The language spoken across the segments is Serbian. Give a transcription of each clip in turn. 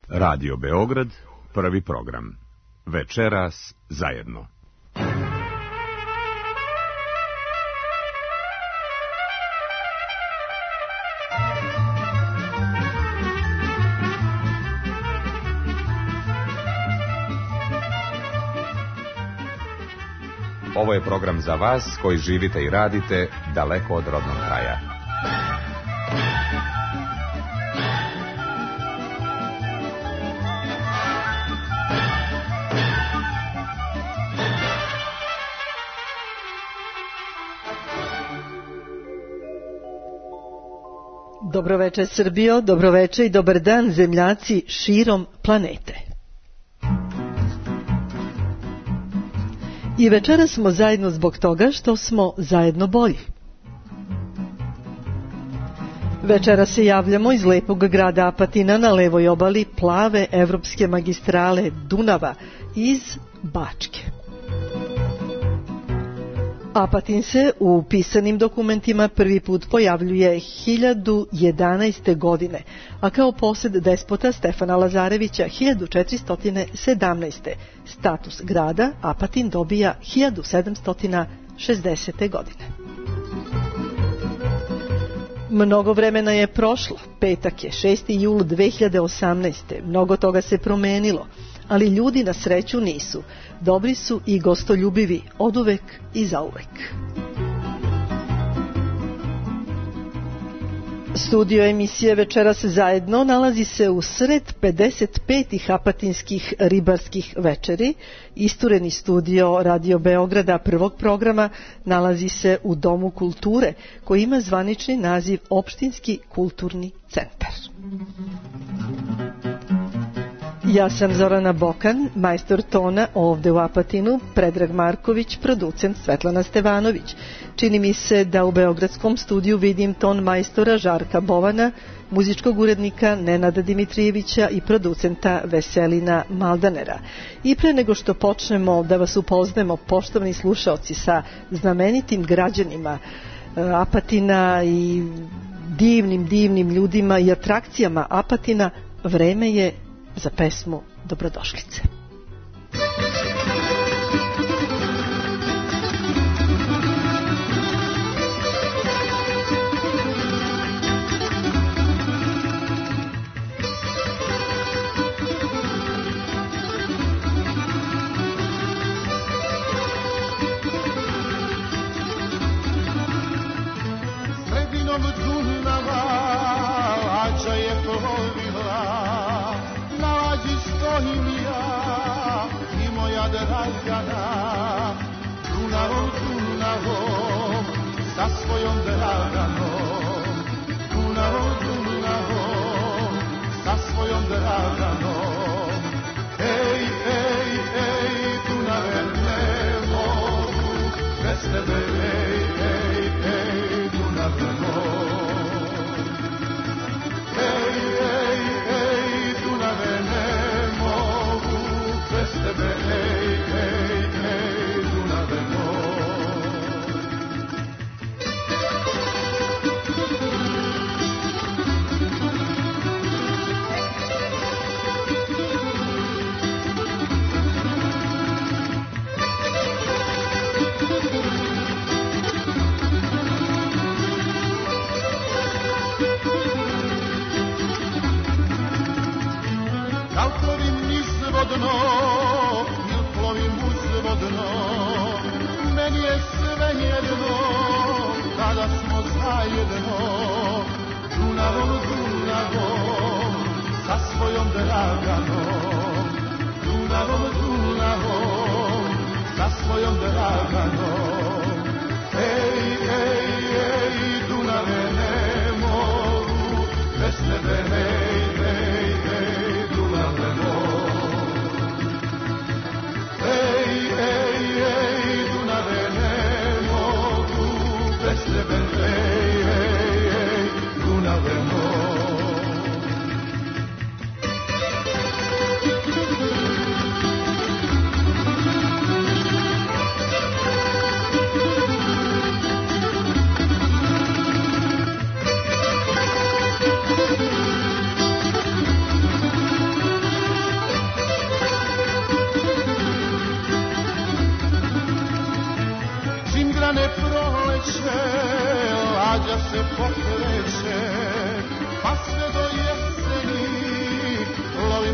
Radio Beograd, prvi program. Večeras zajedno. Ovo je program za vas koji živite i radite daleko od rodnog kraja. Dobroveče Srbijo, dobroveče i dobar dan zemljaci širom planete. I večeras smo zajedno zbog toga što smo zajedno bolji. Večeras se javljamo iz lepog grada Apatina na levoj obali plave evropske magistrale Dunava iz Bačke. Apatin se u pisanim dokumentima prvi put pojavljuje 1011. godine, a kao posed despota Stefana Lazarevića 1417. Status grada Apatin dobija 1760. godine. Mnogo vremena je prošlo, petak je 6. jul 2018. Mnogo toga se promenilo, ali ljudi na sreću nisu. Dobri su i gostoljubivi, oduvek i zauvek. Studio emisije Večeras zajedno nalazi se u sred 55. apatinskih ribarskih večeri. Istureni studio Radio Beograda prvog programa nalazi se u Domu kulture, koji ima zvanični naziv Opštinski kulturni centar. Ja sam Zorana Bokan, majstor tona ovde u Apatinu, Predrag Marković, producent Svetlana Stevanović. Čini mi se da u beogradskom studiju vidim ton majstora Žarka Bovana, muzičkog urednika Nenada Dimitrijevića i producenta Veselina Maldanera. I pre nego što počnemo da vas upoznamo, poštovani slušaoci, sa znamenitim građanima Apatina i divnim ljudima i atrakcijama Apatina, vreme je za pesmu Dobrodošlice. Sredinom Dunava Ađa je plovila, stojim ja i moja Dragana, Dunavom, sa svojom Draganom, Dunavom, sa svojom Draganom. Ej, Dunave, ne mogu bez tebe, ej, Dunave, Dunave, ne mogu bez tebe, Dunave, plovim uzvodno, meni je sve jedno, kada smo zajedno, Dunavom, sa svojom Draganom, Dunavom, sa svojom Draganom. Ej, Dunave, ne mogu bez tebe, Dunave, Dunave, ne mogu bez tebe, Dunave,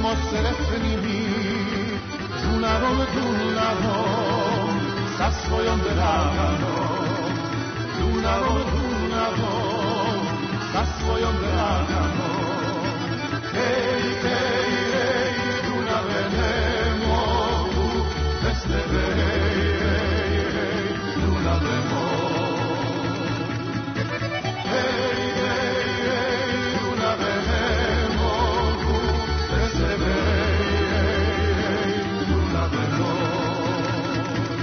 budimo sretni mi, Dunavom, Dunavom, sa svojom draganom, Dunavom, Dunavom, sa svojom draganom. Hej, hej, hej, Dunave, ne mogu bez tebe, hej, hej, hej, Dunave moj. Hej, hej, hej, Dunave, ne mogu bez tebe, hej, hej, hej, Dunave moj.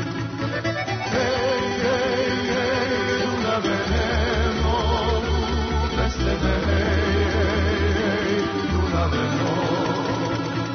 Hej, hej, hej, Dunave, ne mogu bez tebe, hej, hej, hej, Dunave moj.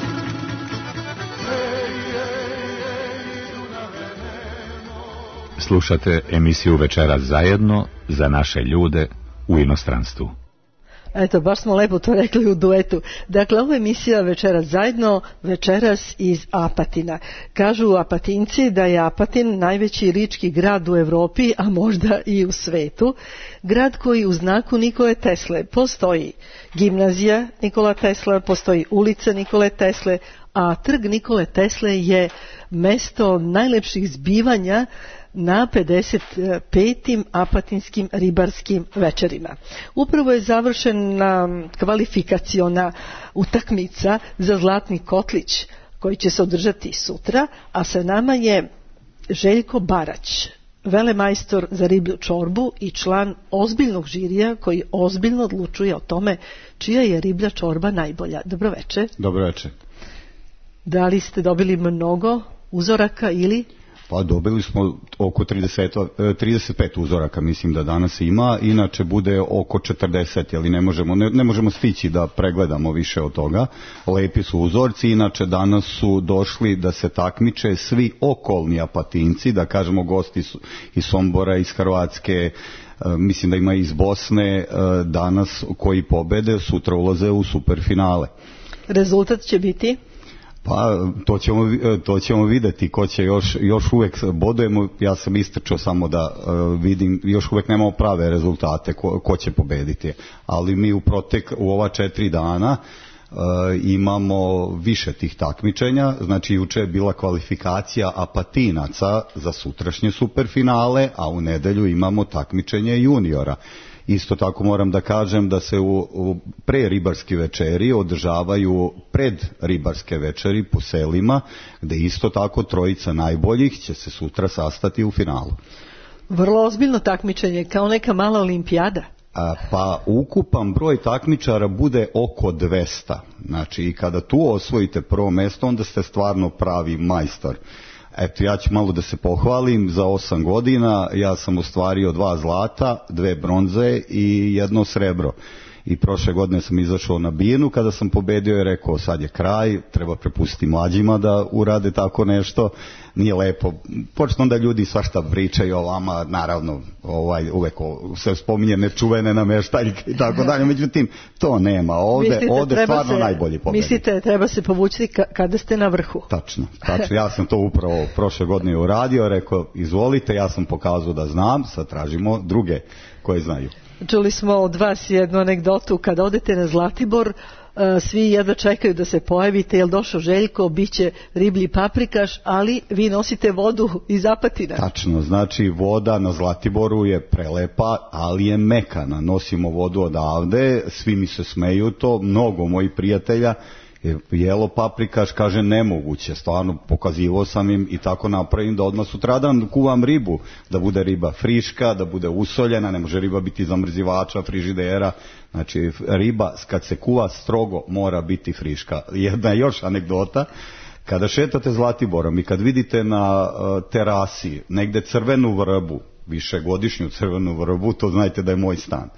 Hej, hej, hej, Dunave, ne mogu. Slušate emisiju Večeras zajedno za naše ljude u inostranstvu. Eto, baš smo lepo to rekli u duetu. Dakle, ovo je emisija Večeras zajedno, večeras iz Apatina. Kažu Apatinci da je Apatin najveći lički grad u Evropi, a možda i u svetu. Grad koji u znaku Nikole Tesle postoji gimnazija Nikola Tesla, postoji ulica Nikole Tesle, a trg Nikole Tesle je mesto najlepših zbivanja na 55. apatinskim ribarskim večerima. Upravo je završena kvalifikaciona utakmica za Zlatni kotlić koji će se održati sutra, a sa nama je Željko Barać, velemajstor za riblju čorbu i član ozbiljnog žirija koji ozbiljno odlučuje o tome čija je riblja čorba najbolja. Dobroveče. Dobroveče. Da li ste dobili mnogo uzoraka ili... Pa dobili smo oko 35 uzoraka, mislim da danas ima, inače bude oko 40, ali ne možemo stići da pregledamo više od toga. Lepi su uzorci, inače danas su došli da se takmiče svi okolni Apatinci, da kažemo gosti iz Sombora, iz Hrvatske, mislim da ima iz Bosne, danas koji pobede, sutra ulaze u superfinale. Rezultat će biti? Pa to ćemo videti ko će još uvek bodujemo, ja sam istrčao samo da vidim, još uvek nemamo prave rezultate ko će pobediti, ali mi u ova 4 dana imamo više tih takmičenja, znači juče je bila kvalifikacija Apatinaca za sutrašnje superfinale, a u nedelju imamo takmičenje juniora. Isto tako moram da kažem da se pre ribarski večeri održavaju pred ribarske večeri po selima, gde isto tako trojica najboljih će se sutra sastati u finalu. Vrlo ozbiljno takmičenje, kao neka mala olimpijada. Pa ukupan broj takmičara bude oko 200. Znači i kada tu osvojite prvo mesto, onda ste stvarno pravi majstor. Eto, ja ću malo da se pohvalim, za 8 godina ja sam ostvario 2 zlata, 2 bronze i 1 srebro. I prošle godine sam izašao na binu, kada sam pobedio i rekao sad je kraj, treba prepustiti mlađima da urade tako nešto, nije lepo. Počne onda ljudi svašta pričaju o vama, naravno uvek se spominje nečuvene nameštaljke i tako dalje, međutim to nema, ovde stvarno najbolji pobedi. Mislite treba se povući kada ste na vrhu? Tačno, ja sam to upravo prošle godine uradio, rekao izvolite, ja sam pokazao da znam, sad tražimo druge koje znaju. Čuli smo od vas jednu anegdotu, kada odete na Zlatibor, svi jedva čekaju da se pojavite, jel došao Željko, bit će riblji paprikaš, ali vi nosite vodu iz Apatina. Tačno, znači voda na Zlatiboru je prelepa, ali je mekana, nosimo vodu odavde, svi mi se smeju to, mnogo mojih prijatelja jelo paprikaš, kaže nemoguće, stvarno pokazivao sam im i tako napravim da odmah sutradan kuvam ribu, da bude riba friška, da bude usoljena, ne može riba biti zamrzivača, frižidera, znači riba kad se kuva strogo mora biti friška. Jedna još anegdota, kada šetate Zlatiborom i kad vidite na terasi negde crvenu vrbu, višegodišnju crvenu vrbu, to znajte da je moj stan.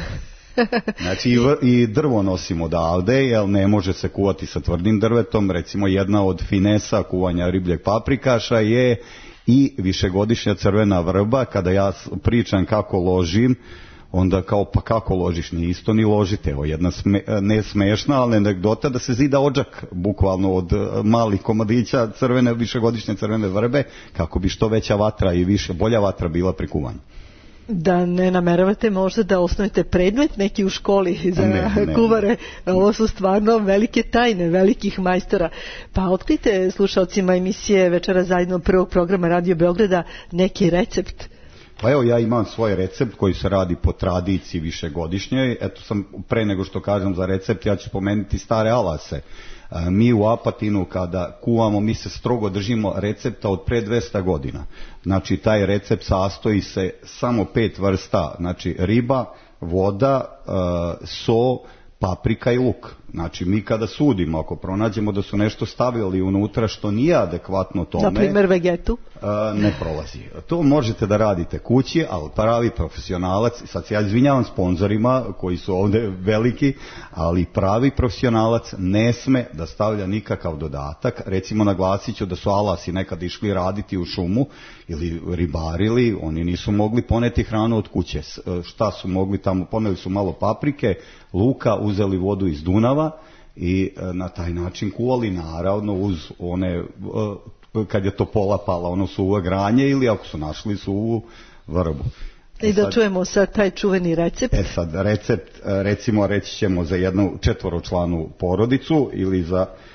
Znači i drvo nosimo odavde, jer ne može se kuvati sa tvrdim drvetom. Recimo jedna od finesa kuvanja ribljeg paprikaša je i višegodišnja crvena vrba. Kada ja pričam kako ložim, onda kao pa kako ložiš, ni isto ni ložite. Evo jedna ne smešna, ali anegdota da se zida odžak bukvalno od malih komadića višegodišnje crvene vrbe, kako bi što veća vatra i bolja vatra bila pri kuvanju. Da ne nameravate možda da osnovite predmet neki u školi za ne. kuvare? Ovo su stvarno velike tajne velikih majstora. Pa otkrite slušalcima emisije Večera zajedno prvog programa Radio Beograda neki recept. Pa evo, ja imam svoj recept koji se radi po tradiciji višegodišnjoj. Eto, pre nego što kažem za recept, ja ću spomenuti stare alase. Mi u Apatinu kada kuvamo, mi se strogo držimo recepta od pre 200 godina. Znači, taj recept sastoji se samo 5 vrsta, znači riba, voda, so, paprika i luk. Znači, mi kada sudimo, ako pronađemo da su nešto stavili unutra što nije adekvatno tome... Na primjer vegetu? Ne prolazi. To možete da radite kući, ali pravi profesionalac, sad se ja izvinjavam sponzorima koji su ovde veliki, ali pravi profesionalac ne sme da stavlja nikakav dodatak. Recimo, naglasit ću da su alasi nekad išli raditi u šumu ili ribarili, oni nisu mogli poneti hranu od kuće. Šta su mogli tamo? Poneli su malo paprike, luka, uzeli vodu iz Dunava i na taj način kuvali, naravno uz one, kad je topola pala, ono suvo granje, ili ako su našli suvu vrbu. I da čujemo sad taj čuveni recept. Sad, recept, recimo, reći ćemo za jednu 4-članu porodicu ili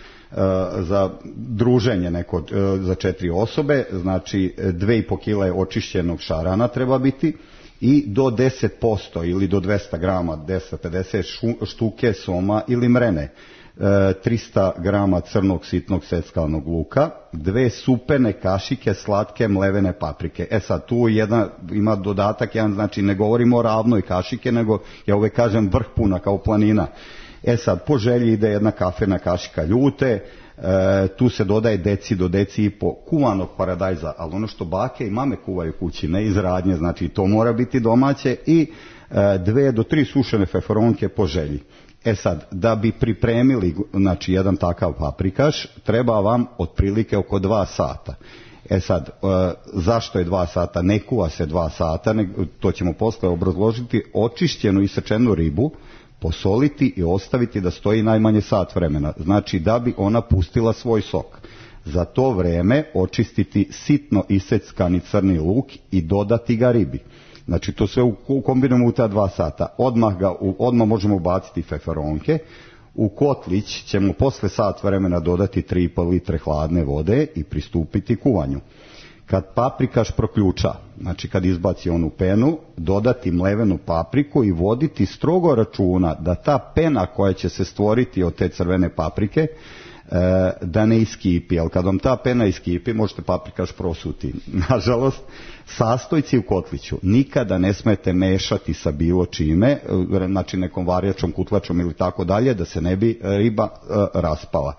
za druženje neko, za 4 osobe, znači 2,5 kile očišćenog šarana treba biti, i do 10% ili do 200 grama, 250 štuke soma ili mrene, 300 grama crnog sitnog seckanog luka, 2 supene kašike slatke mlevene paprike. Sad, tu ima dodatak, znači ne govorimo o ravnoj kašike, nego ja uvek kažem vrh puna kao planina. Sad, po želji ide 1 kafena kašika ljute, tu se dodaje deci do deci i po kuvanog paradajza, ali ono što bake i mame kuvaju kući, ne iz radnje, znači to mora biti domaće, i 2 do 3 sušene feferonke po želji. Sad, da bi pripremili, znači, jedan takav paprikaš, treba vam otprilike oko 2 sata. Sad, zašto je 2 sata? Ne kuva se 2 sata, to ćemo posle obrazložiti. Očišćenu i sečenu ribu posoliti i ostaviti da stoji najmanje sat vremena, znači da bi ona pustila svoj sok. Za to vreme očistiti sitno iseckani crni luk i dodati ga ribi. Znači, to sve kombinujemo u ta 2 sata. Odmah možemo ubaciti feferonke. U kotlić ćemo posle sat vremena dodati 3,5 litre hladne vode i pristupiti kuvanju. Kad paprikaš proključa, znači kad izbaci onu penu, dodati mlevenu papriku i voditi strogo računa da ta pena koja će se stvoriti od te crvene paprike, da ne iskipi, jer kad vam ta pena iskipi, možete paprikaš prosuti. Nažalost, sastojci u kotliću nikada ne smete mešati sa bilo čime, znači nekom varjačom, kutlačom ili tako dalje, da se ne bi riba raspala.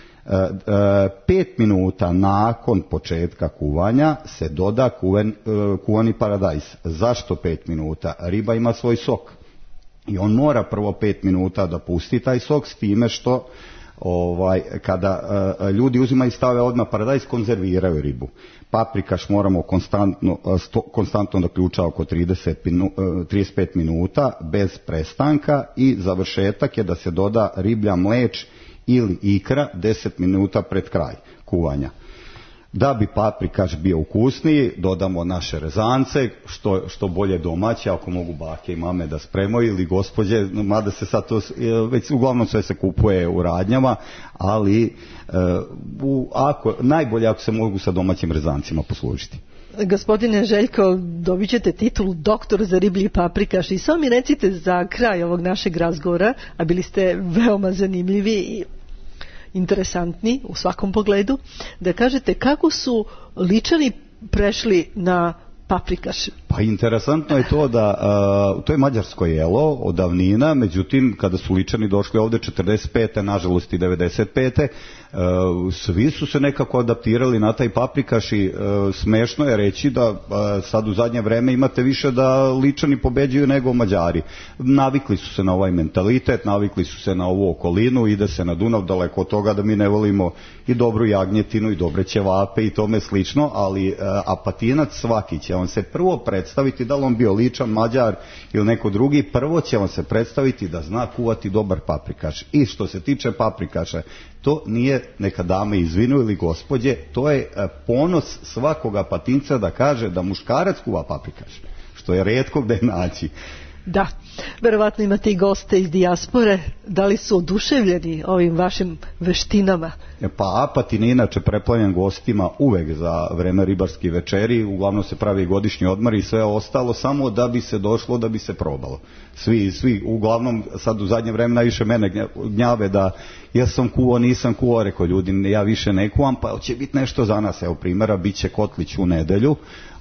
5 minuta nakon početka kuvanja se doda kuvani paradajz. Zašto 5 minuta? Riba ima svoj sok i on mora prvo 5 minuta da pusti taj sok, s time što kada ljudi uzimaju i stave odmah paradajz, konzerviraju ribu. Paprikaš moramo konstantno da ključa oko 35 minuta bez prestanka, i završetak je da se doda riblja mleč ili ikra 10 minuta pred kraj kuvanja. Da bi paprikaš bio ukusniji, dodamo naše rezance, što bolje domaće, ako mogu bake i mame da spremaju, ili gospođe, mada se sad to, već uglavnom sve se kupuje u radnjama, ali najbolje ako se mogu sa domaćim rezancima poslužiti. Gospodine Željko, dobit ćete titulu doktor za riblji paprikaš, i samo mi recite za kraj ovog našeg razgovora, a bili ste veoma zanimljivi i interesantni u svakom pogledu, da kažete kako su Ličani prešli na paprikaš. Pa interesantno je to da to je mađarsko jelo od davnina, međutim kada su Ličani došli ovde 45. nažalost i 95. Svi su se nekako adaptirali na taj paprikaš, i smešno je reći da sad u zadnje vreme imate više da Ličani pobeđuju nego Mađari. Navikli su se na ovaj mentalitet, navikli su se na ovu okolinu, ide se na Dunav, daleko od toga da mi ne volimo i dobru jagnjetinu i dobre ćevape i tome slično, ali Apatinac svaki će on se prvo predstaviti, da li on bio Ličan, Mađar ili neko drugi, prvo će on se predstaviti da zna kuvati dobar paprikaš. I što se tiče paprikaša, to nije, neka dame izvinu ili gospođe, to je ponos svakog Apatinca da kaže da muškarac kuva paprikaš. što je retko gde naći. Da, verovatno imate i goste iz dijaspore. Da li su oduševljeni ovim vašim veštinama? Pa Apatin je inače preplavljen gostima uvek za vreme ribarskih večeri, uglavnom se pravi godišnji odmor i sve ostalo samo da bi se došlo, da bi se probalo. Svi, uglavnom sad u zadnje vreme najviše mene gnjave da ja sam kuo, nisam kuo, rekao ljudi, ja više ne kuvam, pa će biti nešto za nas. Evo primjera, bit će kotlić u nedelju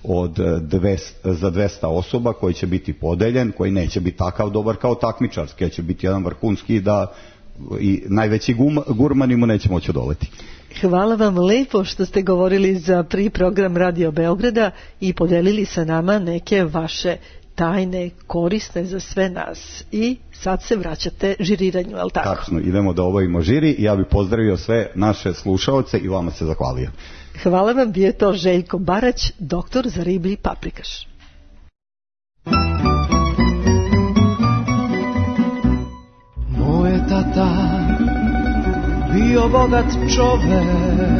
za 200 osoba koji će biti podeljen, koji neće biti takav dobar kao takmičarski, će biti jedan vrhunski da i najveći gurmani mu neće moći odoleti. Hvala vam lepo što ste govorili za prvi program Radio Beograda i podelili sa nama neke vaše tajne, korisne za sve nas. I sad se vraćate žiriranju, je li tako? Tačno, idemo da obavimo žiri i ja bih pozdravio sve naše slušaoce i vama se zahvalio. Hvala vam, bio je to Željko Barać, doktor za riblji paprikaš. Moj je tata bio bogat čovek,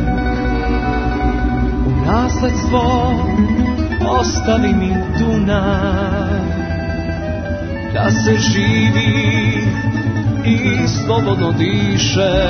u nasledstvo ostavi mi Dunav, da se živi i slobodno diše.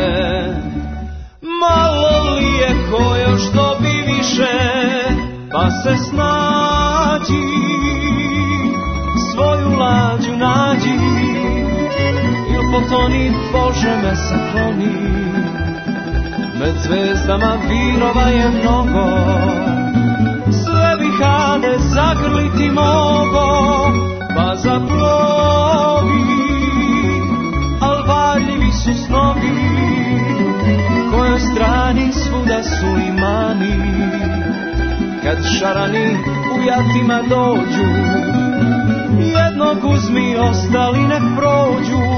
Malo li je ko još dobi više, pa se snađi, svoju lađu nađi, il potoni, Bože me sakloni. Med zvezdama virova je mnogo, sve bi Hade zagrliti mogo, pa zaplovi, al varljivi su snovi, kojoj strani svuda su imani. Kad šarani u jatima dođu, jednog uzmi, ostali ne prođu.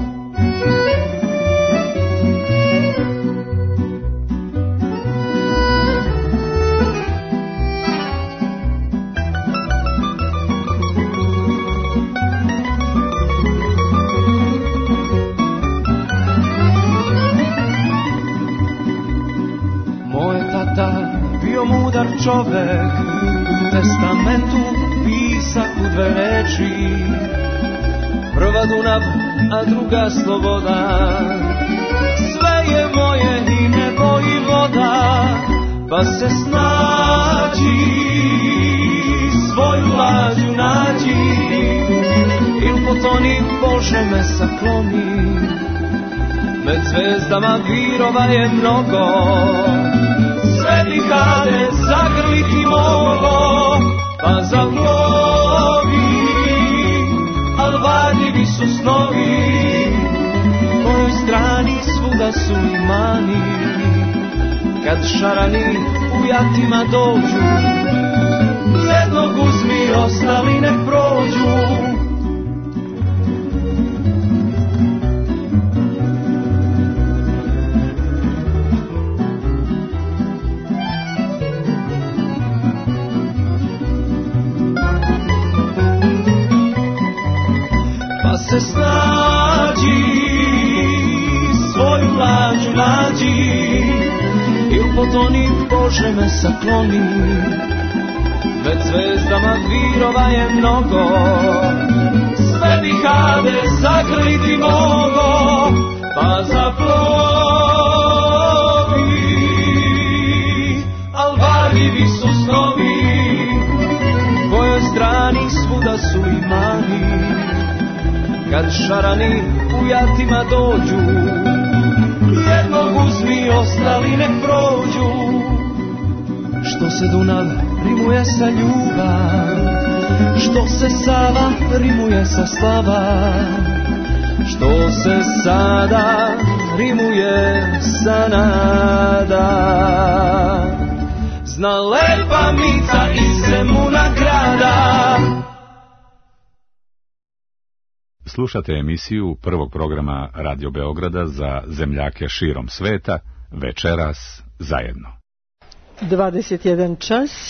Mudar čovek, u testamentu pisak u 2 reči, prva Dunav, a druga sloboda. Sve je moje i nebo i voda, pa se snađi, svoju lađu nađi, il potoni, Bože me sakloni. Med zvezdama virova je mnogo, sve bi Hade zagrliti mogo, pa zaplovi, al varljivi su snovi, kojoj strani svuda su imani. Kad šarani u jatima dođu, jednog uzmi, ostali ne prođu. Se snađi, svoju lađu nađi, il potoni, Bože me sakloni. Med zvezdama virova je mnogo, sve bi Hade zagrliti mogo, pa zaplovi, al varljivi su snovi, kojoj strani svuda su imani. Kad šarani u jatima dođu, jednog uzmi, ostali ne prođu. Što se Dunav rimuje sa ljubav, što se Sava rimuje sa slava, što se sada rimuje sa nada. Zna lepa Mica iz Zemuna grada. Slušate emisiju prvog programa Radio Beograda za zemljake širom sveta, Večeras zajedno. 21 čas,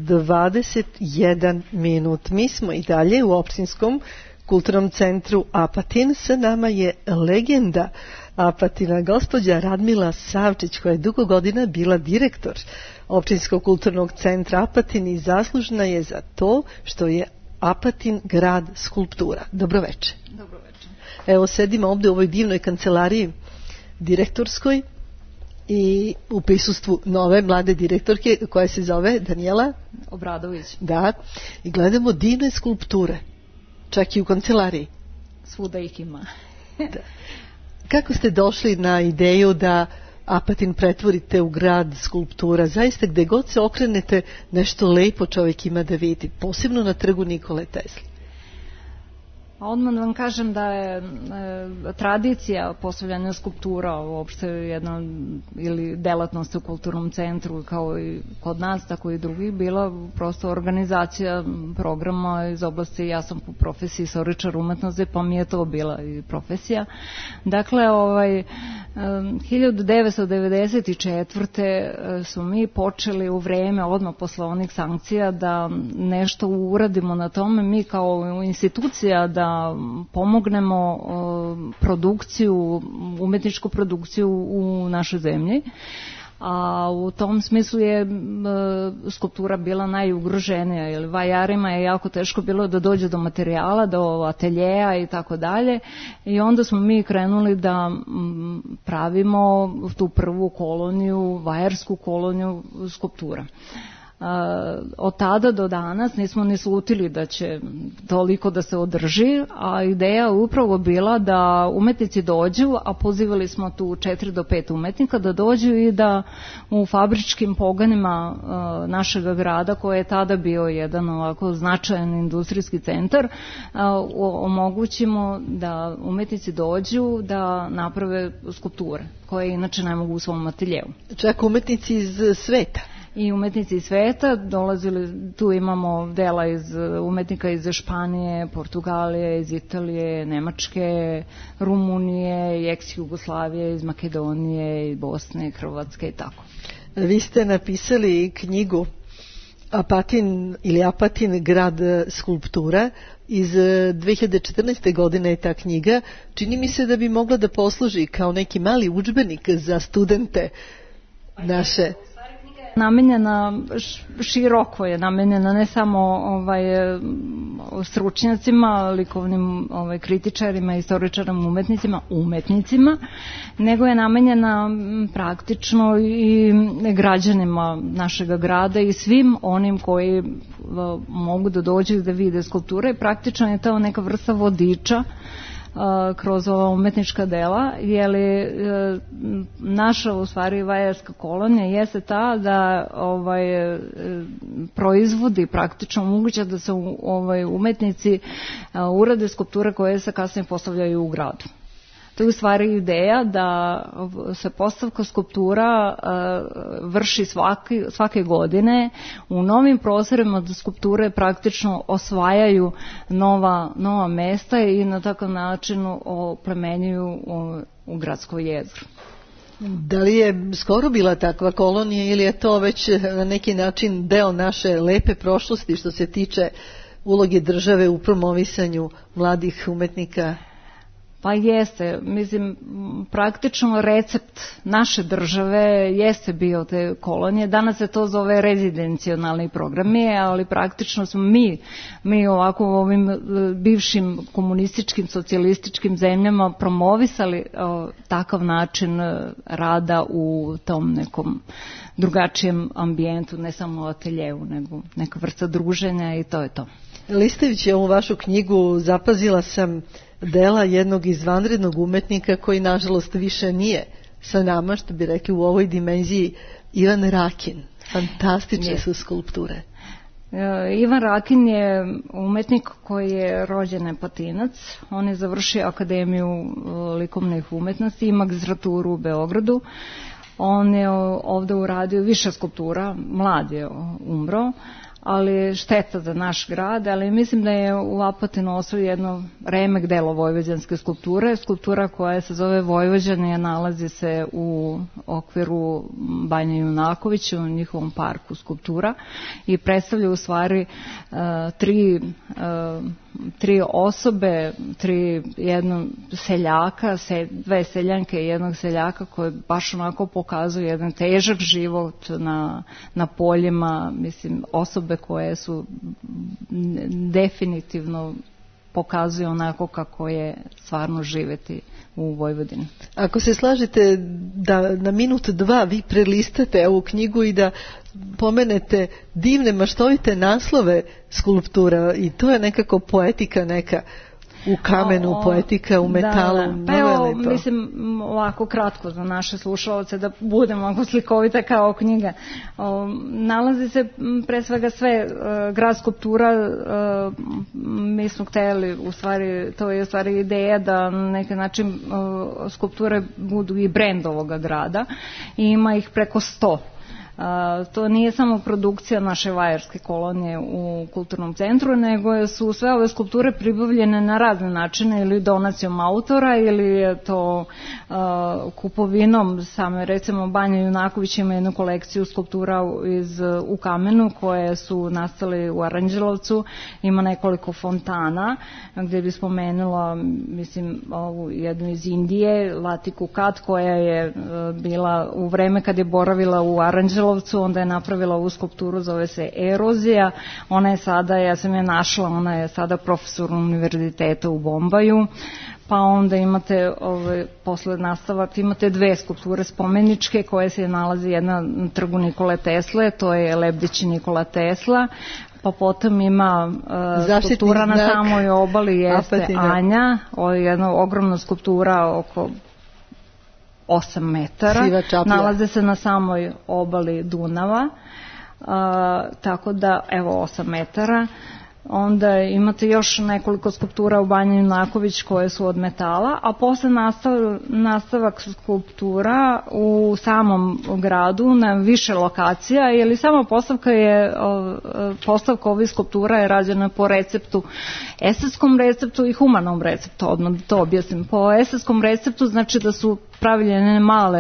21 minut. Mi smo i dalje u opštinskom kulturnom centru Apatin. Sa nama je legenda Apatina, gospođa Radmila Savčić, koja je dugo godina bila direktor opštinskog kulturnog centra Apatin i zaslužna je za to što je Apatin, grad skulptura. Dobroveče. Dobroveče. Evo, sedimo ovde u ovoj divnoj kancelariji direktorskoj i u prisustvu nove mlade direktorke koja se zove Danijela Obradović. Da, i gledamo divne skulpture, čak i u kancelariji. Svuda ih ima. Da. Kako ste došli na ideju da Apatin pretvorite u grad skulptura? Zaista gde god se okrenete nešto lepo čovjek ima da vidi, posebno na trgu Nikole Tesle. Odmah vam kažem da je tradicija postavljanja skulptura uopšte jedna ili delatnost u kulturnom centru kao i kod nas, tako i drugih, bila prosto organizacija programa iz oblasti, ja sam po profesiji istoričar umetnosti, pa mi je to bila i profesija. Dakle, 1994. su mi počeli u vreme odmah posle onih sankcija da nešto uradimo na tome, mi kao institucija da pomognemo produkciju, umetničku produkciju u našoj zemlji. A u tom smislu je skulptura bila najugroženija, jer vajarima je jako teško bilo da dođe do materijala, do ateljeja i tako dalje, i onda smo mi krenuli da pravimo tu prvu koloniju, vajarsku koloniju skulptura. Od tada do danas nismo ni slutili da će toliko da se održi, a ideja je upravo bila da umetnici dođu, a pozivali smo tu 4 do 5 umetnika da dođu i da u fabričkim pogonima našeg grada, koji je tada bio jedan ovako značajan industrijski centar, omogućimo da umetnici dođu da naprave skulpture koje inače ne mogu u svom ateljeu. Čak umetnici iz sveta. I umetnici iz sveta dolazili, tu imamo dela iz umetnika iz Španije, Portugalije, iz Italije, Nemačke, Rumunije, i ex-Jugoslavije, iz Makedonije, i Bosne, Hrvatske i tako. Vi ste napisali knjigu Apatin ili Apatin, grad skulptura. Iz 2014. godine je ta knjiga. Čini mi se da bi mogla da posluži kao neki mali udžbenik za studente naše. Namenjena široko je, namenjena ne samo stručnjacima, likovnim kritičarima, istoričarima, umetnicima, nego je namenjena praktično i građanima našeg grada i svim onim koji mogu da dođu da vide skulpture. Praktično je to neka vrsta vodiča kroz ova umetnička dela, jer naša u stvari vajarska kolonija jeste ta da proizvodi praktično moguće da se umetnici urade skulpture koje se kasnije postavljaju u gradu. To je u stvari ideja da se postavka skulptura vrši svake godine u novim prostorima, da skulpture praktično osvajaju nova mesta i na takav način oplemenjuju u gradsko jezgro. Da li je skoro bila takva kolonija ili je to već na neki način deo naše lepe prošlosti što se tiče uloge države u promovisanju mladih umetnika? Pa jeste, mislim, praktično recept naše države jeste bio te kolonije. Danas se to zove rezidencionalni programi, ali praktično smo mi ovako u ovim bivšim komunističkim, socijalističkim zemljama promovisali takav način rada u tom nekom drugačijem ambijentu, ne samo u ateljevu, nego neka vrsta druženja i to je to. Listajući ovu vašu knjigu zapazila sam dela jednog izvanrednog umetnika koji nažalost više nije sa nama, što bi rekli u ovoj dimenziji, Ivan Rakin. Fantastične su skulpture. Ivan Rakin je umetnik koji je rođen Apatinac. On je završio Akademiju likovnih umetnosti i magistraturu u Beogradu. On je ovde uradio više skulptura, mlad je umro, ali šteta za naš grad, ali mislim da je u Apatinu ostao jedno remek delo vojvođanske skulpture, skulptura koja se zove Vojvođanija, nalazi se u okviru Banje Junakovića, u njihovom parku skulptura, i predstavlja u stvari tri osobe, jednog seljaka, dve seljanke i jednog seljaka, koji baš onako pokazuju jedan težak život na poljima, mislim, osobe osobe koje su definitivno pokazuju onako kako je stvarno živeti u Vojvodini. Ako se slažete da na minut, dva vi prelistate ovu knjigu i da pomenete divne maštovite naslove skulptura, i to je nekako poetika neka u kamenu, poetika u metalu. Da. Pa evo, mislim, ovako kratko za naše slušalce, da budemo ovako slikovite kao knjiga. Nalazi se pre svega sve grad skulptura, mi smo hteli, u stvari, to je u stvari ideja da na neki način skulpture budu i brend ovoga grada i ima ih preko 100. To nije samo produkcija naše vajarske kolonije u kulturnom centru, nego su sve ove skulpture pribavljene na razne načine, ili donacijom autora, ili je to kupovinom. Same, recimo, Banja Junaković ima jednu kolekciju skulptura u kamenu koje su nastale u Aranđelovcu. Ima nekoliko fontana, gde bi spomenula, mislim, ovu jednu iz Indije, Latiku Kat, koja je bila u vreme kad je boravila u Aranđelovcu, onda je napravila ovu skulpturu, zove se Erozija. Ona je sada, ja sam je našla, ona je sada profesor univerziteta u Bombaju. Pa onda imate posle nastavak, imate dve skulpture spomeničke koje se nalazi, jedna na trgu Nikole Tesle, to je lebdeći Nikola Tesla. Pa potom ima skulptura na samoj obali, jeste Apatina. Anja, jedna ogromna skulptura oko 8 metara, nalaze se na samoj obali Dunava, tako da evo 8 metara. Onda imate još nekoliko skulptura u Banji Junaković koje su od metala, a posle nastavak skulptura u samom gradu na više lokacija, jer sama postavka ovih skulptura je rađena po receptu, estetskom receptu i humanom receptu, odmah da to objasnim. Po estetskom receptu znači da su pravljene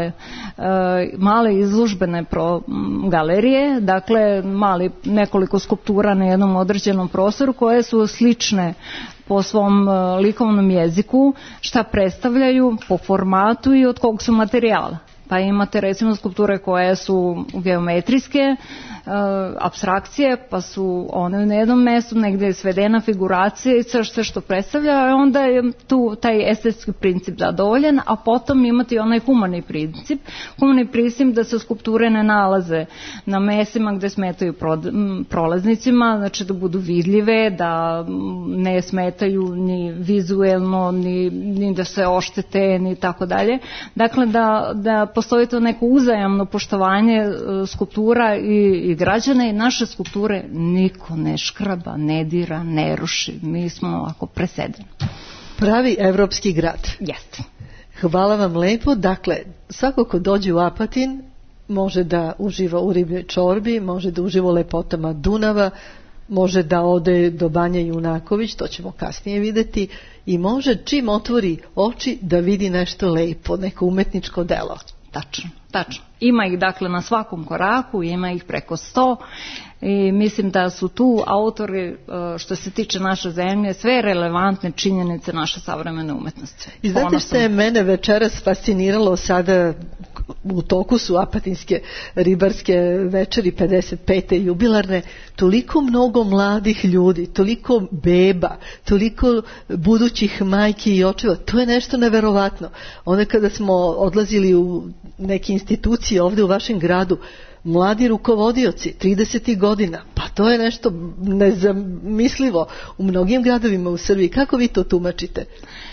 male izložbene galerije, dakle nekoliko skulptura na jednom određenom prostoru koje su slične po svom likovnom jeziku, šta predstavljaju po formatu i od kog su materijala. Pa imate recimo skulpture koje su geometrijske, apstrakcije, pa su one na jednom mestu, negde je svedena figuracija i sve što predstavlja, a onda je tu taj estetski princip zadovoljen, a potom imate onaj humani princip. Humani princip da se skulpture ne nalaze na mestima gde smetaju prolaznicima, znači da budu vidljive, da ne smetaju ni vizuelno, ni da se oštete, ni tako dalje. Dakle, da postoji to neko uzajamno poštovanje skulptura i građana, i naše skulpture niko ne škraba, ne dira, ne ruši. Mi smo ovako presedeni. Pravi evropski grad. Jeste. Hvala vam lepo. Dakle, svako ko dođe u Apatin može da uživa u ribljoj čorbi, može da uživa u lepotama Dunava, može da ode do Banje Junaković, to ćemo kasnije videti, i može čim otvori oči da vidi nešto lepo, neko umetničko delo. Tačno. Ima ih dakle na svakom koraku, ima ih preko 100 i mislim da su tu autori, što se tiče naše zemlje, sve relevantne činjenice naše savremene umetnosti. I znate što je mene večeras fasciniralo, sada u toku su apatinske ribarske večeri 55. jubilarne, toliko mnogo mladih ljudi, toliko beba, toliko budućih majki i očeva, to je nešto neverovatno. Onda kada smo odlazili u neke institucije ovde u vašem gradu, mladi rukovodioci, 30 godina, pa to je nešto nezamislivo u mnogim gradovima u Srbiji. Kako vi to tumačite?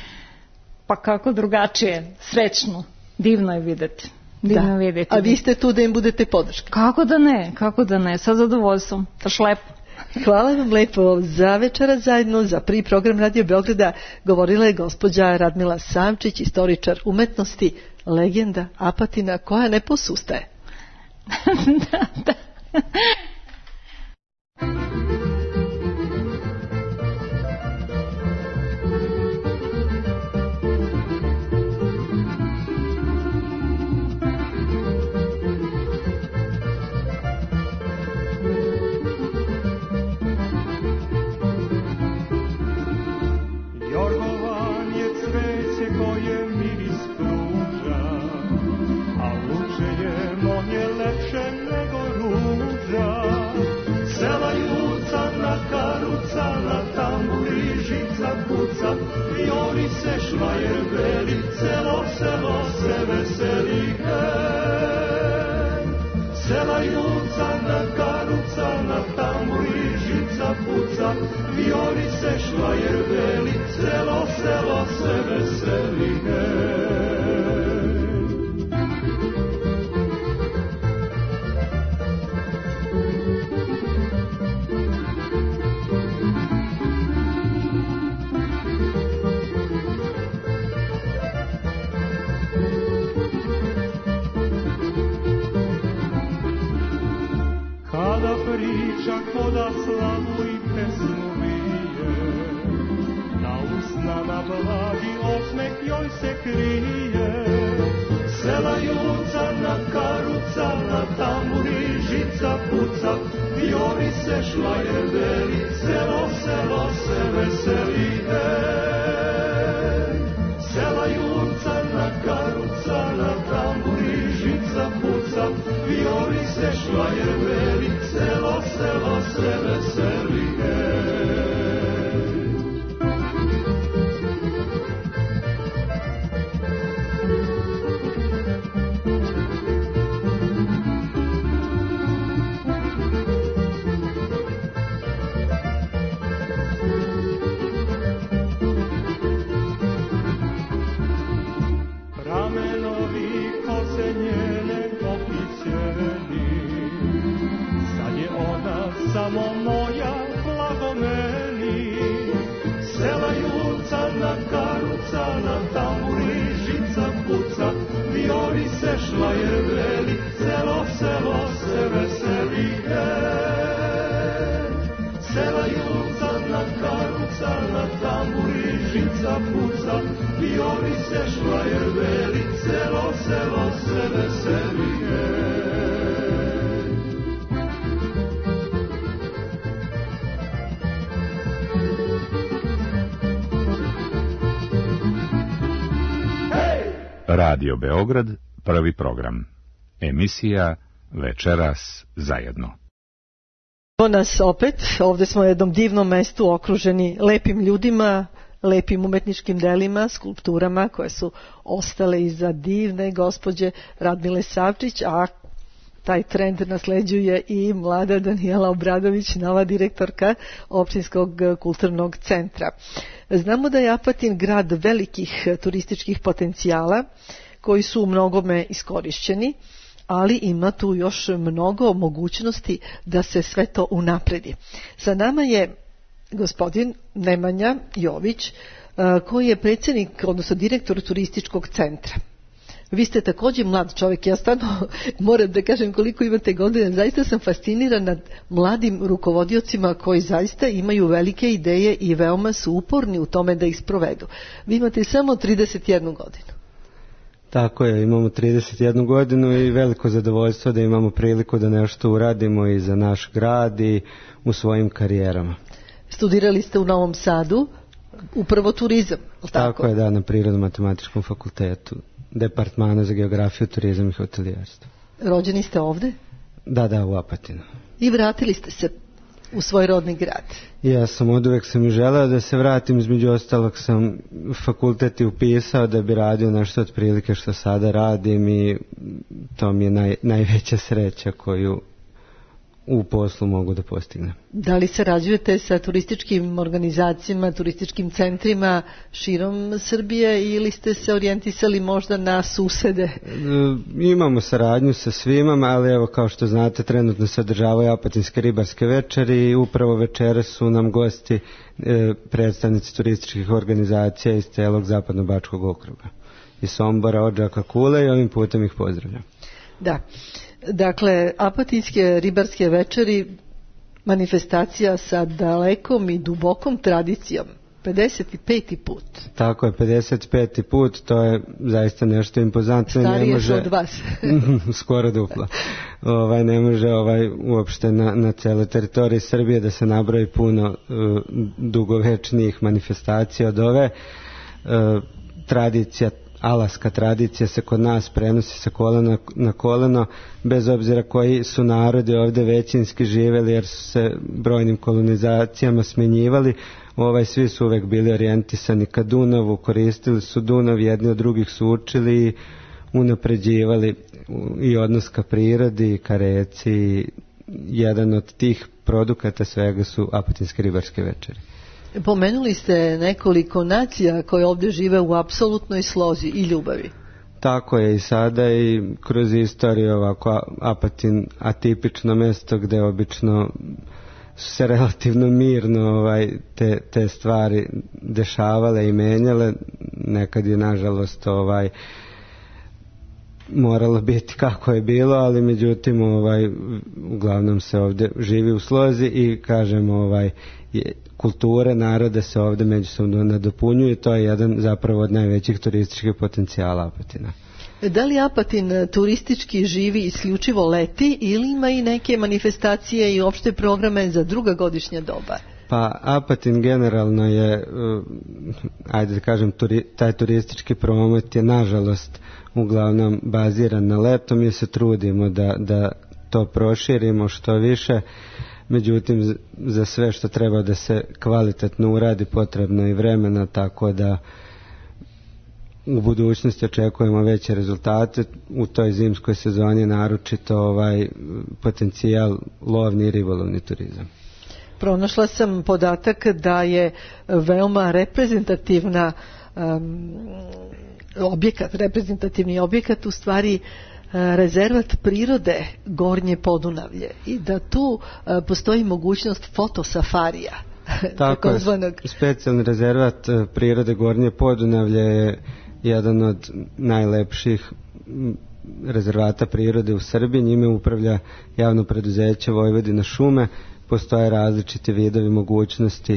Pa kako drugačije, srećno, divno je videti. Da. A vi ste tu da im budete podrška. Kako da ne, sa zadovoljstvom, baš lepo. Hvala vam lepo. Za večera zajedno za prvi program Radio Beograda govorila je gospođa Radmila Savčić, istoričar umetnosti, legenda Apatina koja ne posustaje. Da. On je lepše nego ruža. žica puca, vijori se švajer veli, celo selo se veseli, hej. Sela jucana, karucana, tamburi žica puca, vijori se švajer veli, celo selo se veseli, hej. Kada priča koda slavu i pesmu bije, na usna na blagi osmeh joj se krije. Sela jucana, karucana, tamburi žica puca, vijori se švajer veli, celo selo se veseli, hej. Sela jucana, karucana, tamburi žica puca, vijori se švajer veli, celo selo se veseli, hej. Ramenovi kose njene okićeni, sad je ona samo moja, blago meni. Sela jucana, karucana, tamburi žica puca, vijori se švajer veli, celo selo se veseli, hej. Sela jucana, karucana, tamburi žica puca, vijori se švajer veli, celo selo se veseli, hej. Radio Beograd, prvi program. Emisija Večeras zajedno. Evo nas opet, ovde smo u jednom divnom mestu okruženi lepim ljudima, lepim umetničkim delima, skulpturama koje su ostale iza divne gospođe Radmile Savčić, a taj trend nasleđuje i mlada Danijela Obradović, nova direktorka Opštinskog kulturnog centra. Znamo da je Apatin grad velikih turističkih potencijala koji su u mnogome iskorišćeni, ali ima tu još mnogo mogućnosti da se sve to unapredi. Sa nama je gospodin Nemanja Jović, koji je predsjednik, odnosno direktor turističkog centra. Vi ste također mlad čovjek, ja stvarno moram da kažem koliko imate godina, zaista sam fasciniran nad mladim rukovodiocima koji zaista imaju velike ideje i veoma su uporni u tome da ih sprovedu. Vi imate samo 31 godinu. Tako je, imamo 31 godinu i veliko zadovoljstvo da imamo priliku da nešto uradimo i za naš grad i u svojim karijerama. Studirali ste u Novom Sadu, upravo turizam, tako je, da, na Prirodno-matematičkom fakultetu, departmana za geografiju, turizam i hotelijerstvo. Rođeni ste ovde? Da, u Apatinu. I vratili ste se u svoj rodni grad? Ja sam oduvek sam i želeo da se vratim, između ostalog sam fakultet i upisao da bi radio nešto otprilike što sada radim i to mi je najveća sreća koju u poslu mogu da postignem. Da li sarađujete sa turističkim organizacijama, turističkim centrima širom Srbije ili ste se orijentisali možda na susede? Imamo saradnju sa svima, ali evo kao što znate trenutno se održavaju Apatinske ribarske večeri i upravo večeras su nam gosti predstavnici turističkih organizacija iz celog Zapadno-bačkog okruga. Iz Sombora, Odžaka, Kule i ovim putem ih pozdravljam. Da. Dakle, Apatinske ribarske večeri, manifestacija sa dalekom i dubokom tradicijom, 55. put. Tako je, 55. put, to je zaista nešto impozantno. Starije su od vas. Skoro duplo. Ne može uopšte na celoj teritoriji Srbije da se nabroji puno dugovečnijih manifestacija od ove. Tradicija alaska tradicija se kod nas prenosi sa kolena na koleno, bez obzira koji su narodi ovdje većinski živjeli, jer su se brojnim kolonizacijama smenjivali. Svi su uvek bili orijentisani ka Dunavu, koristili su Dunav, jedni od drugih su učili i unapređivali i odnos ka prirodi, ka reci. Jedan od tih produkata svega su apatinske ribarske večeri. Pomenuli ste nekoliko nacija koje ovdje žive u apsolutnoj slozi i ljubavi. Tako je i sada i kroz istoriju ovako Apatin atipično mesto gde obično su se relativno mirno te stvari dešavale i menjale. Nekad je nažalost moralo biti kako je bilo, ali međutim uglavnom se ovdje živi u slozi i kažem kulture naroda se ovdje međusobno nadopunjuju i to je jedan zapravo od najvećih turističkih potencijala Apatina. Da li Apatin turistički živi isključivo leti ili ima i neke manifestacije i opšte programe za druga godišnja doba? Pa Apatin generalno je, ajde da kažem, taj turistički promet je nažalost uglavnom baziran na leto. Mi se trudimo da to proširimo što više, međutim za sve što treba da se kvalitetno uradi potrebno i vremena, tako da u budućnosti očekujemo veće rezultate. U toj zimskoj sezoni naročito potencijal lovni i ribolovni turizam. Pronašla sam podatak da je veoma reprezentativni objekat u stvari rezervat prirode Gornje Podunavlje i da tu postoji mogućnost fotosafarija. Tako je, specijalni rezervat prirode Gornje Podunavlje je jedan od najlepših rezervata prirode u Srbiji. Njime upravlja javno preduzeće Vojvodina šume. Postoje različiti vidovi mogućnosti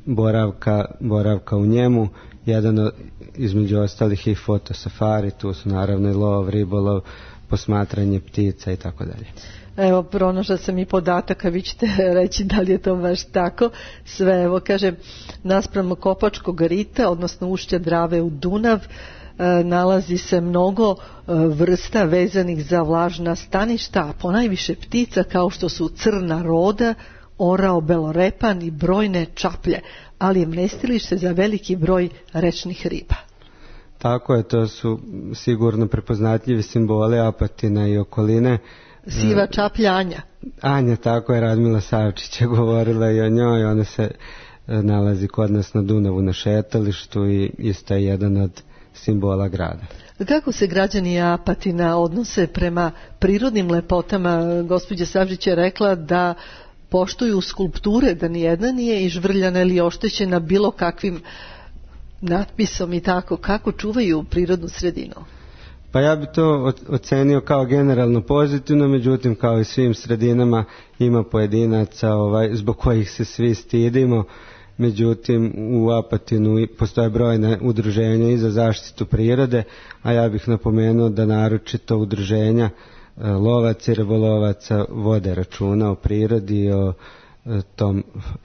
boravka u njemu. Jedan između ostalih i fotosafari, tu su naravno i lov, ribolov, posmatranje ptica i tako dalje. Evo, pronašla sam i podatak, a vi ćete reći da li je to baš tako. Sve, evo, kaže, naspram Kopačkog rita, odnosno ušća Drave u Dunav, nalazi se mnogo vrsta vezanih za vlažna staništa, a ponajviše ptica kao što su crna roda, orao belorepan i brojne čaplje, ali je mrestilište za veliki broj rečnih riba. Tako je, to su sigurno prepoznatljivi simboli Apatina i okoline. Siva čaplja Anja. Anja, tako je, Radmila Savčić je govorila i o njoj, ona se nalazi kod nas na Dunavu na šetalištu i isto je jedan od simbola grada. Kako se građani Apatina odnose prema prirodnim lepotama? Gospođa Savčić je rekla da poštuju skulpture, da nijedna nije ižvrljana ili oštećena bilo kakvim natpisom i tako. Kako čuvaju prirodnu sredinu? Pa ja bi to ocenio kao generalno pozitivno, međutim kao i svim sredinama ima pojedinaca zbog kojih se svi stidimo. Međutim, u Apatinu postoje brojne udruženja i za zaštitu prirode, a ja bih napomenuo da naročito udruženja lovaca i ribolovaca vode računa o prirodi, o tom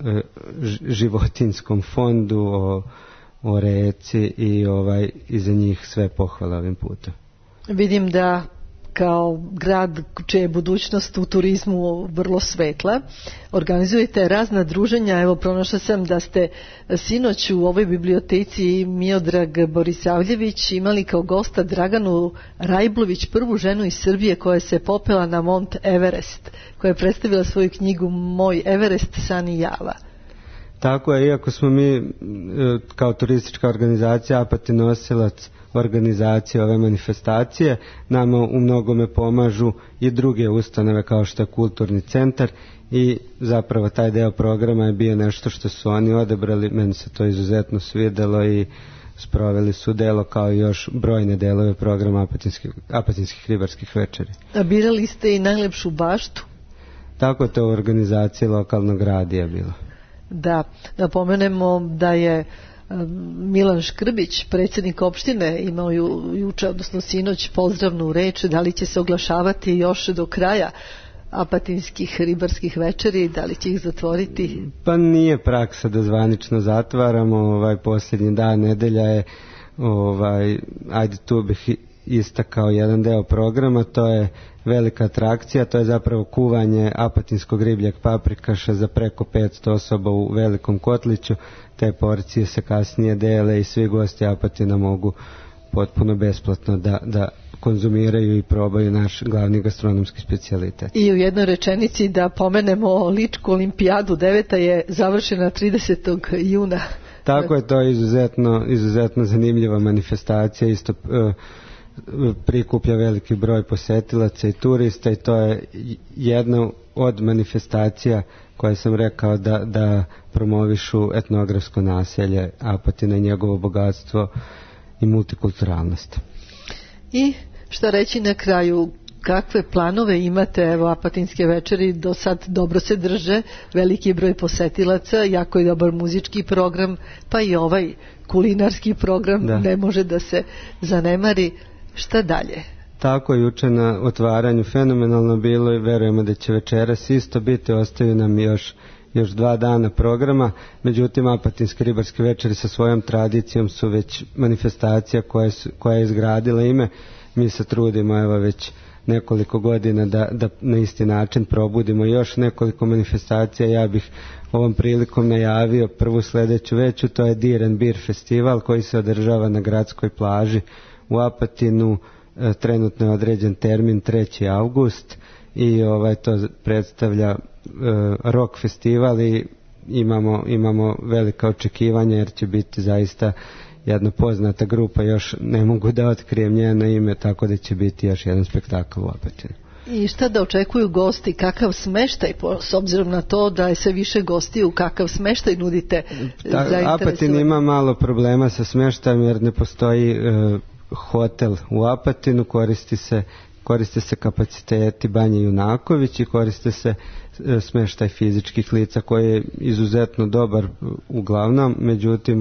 životinjskom fondu, o reci i za njih sve pohvale ovim putem. Vidim da kao grad čija je budućnost u turizmu vrlo svetla, organizujete razna druženja. Evo, pronašla sam da ste sinoć u ovoj biblioteci Miodrag Borisavljević imali kao gosta Draganu Rajblović, prvu ženu iz Srbije koja se popela na Mont Everest, koja je predstavila svoju knjigu Moj Everest, san i java. Tako je, iako smo mi kao turistička organizacija Apatin nosilac organizacije ove manifestacije, nama u mnogome pomažu i druge ustanove kao što je kulturni centar i zapravo taj deo programa je bio nešto što su oni odebrali. Meni se to izuzetno svidelo i sproveli su delo kao i još brojne delove programa apatinskih ribarskih večeri. A birali ste i najlepšu baštu? Tako to u organizaciji lokalnog radija bilo. Da, napomenemo da je Milan Škrbić, predsjednik opštine, imao juče, odnosno sinoć, pozdravnu reč. Da li će se oglašavati još do kraja apatinskih ribarskih večeri, da li će ih zatvoriti? Pa nije praksa da zvanično zatvaramo, posljednji dan nedelja je ajde tu bih istakao jedan deo programa, to je velika atrakcija, to je zapravo kuvanje apatinskog ribljeg paprikaša za preko 500 osoba u velikom kotliću. Te porcije se kasnije dele i svi gosti Apatina mogu potpuno besplatno da konzumiraju i probaju naš glavni gastronomski specijalitet. I u jednoj rečenici da pomenemo Ličku olimpijadu, 9. je završena 30. juna. Tako je, to je izuzetno zanimljiva manifestacija, isto prikuplja veliki broj posetilaca i turista i to je jedna od manifestacija koje sam rekao da promovišu etnografsko naselje Apatina i njegovo bogatstvo i multikulturalnost. I šta reći na kraju, kakve planove imate? Evo, Apatinske večeri do sad dobro se drže, veliki broj posetilaca, jako je dobar muzički program, pa i ovaj kulinarski program ne može da se zanemari. Šta dalje? Tako, juče na otvaranju fenomenalno bilo i verujemo da će večeras isto biti, ostaju nam još 2 dana programa, međutim Apatinske ribarske večeri sa svojom tradicijom su već manifestacija koja je izgradila ime. Mi se trudimo evo već nekoliko godina da na isti način probudimo još nekoliko manifestacija. Ja bih ovom prilikom najavio prvu sledeću veću, to je Deer and Beer festival koji se održava na gradskoj plaži u Apatinu. Trenutno je određen termin 3. avgust i to predstavlja rock festival i imamo velika očekivanja jer će biti zaista jedna poznata grupa, još ne mogu da otkrijem njeno ime, tako da će biti još jedan spektakl u Apatinu. I šta da očekuju gosti, kakav smeštaj, s obzirom na to da je sve više gostiju, kakav smeštaj nudite zainteresovani? Apatin ima malo problema sa smeštajem jer ne postoji hotel u Apatinu, koriste se kapaciteti Banje Junaković i koriste se smeštaj fizičkih lica koji je izuzetno dobar uglavnom, međutim